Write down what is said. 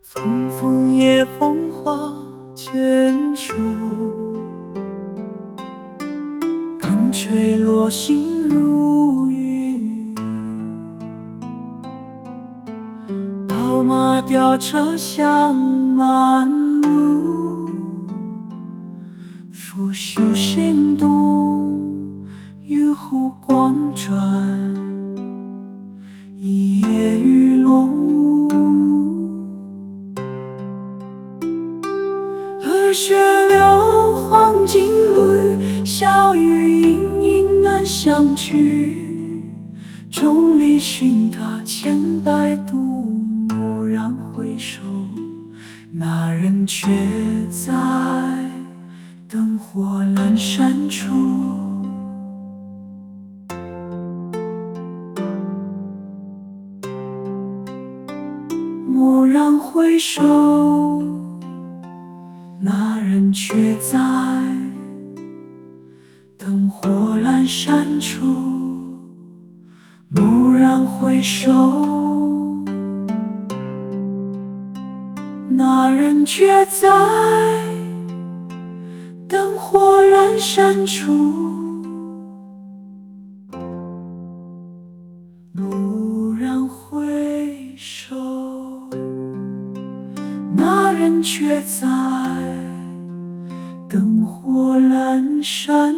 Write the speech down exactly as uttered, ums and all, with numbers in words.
从枫叶风华渐熟，风吹落星如雨，宝马雕车香满路，拂袖声动，玉壶光转，一叶鱼龙舞。耳雪流，黄金缕，小雨盈盈难相聚。众里寻他千百度，蓦然回首，那人却在灯火阑珊处。蓦然回首，那人却在灯火阑珊处。蓦然回首，那人却在灯火阑珊处。蓦然回首，那人却在灯火阑珊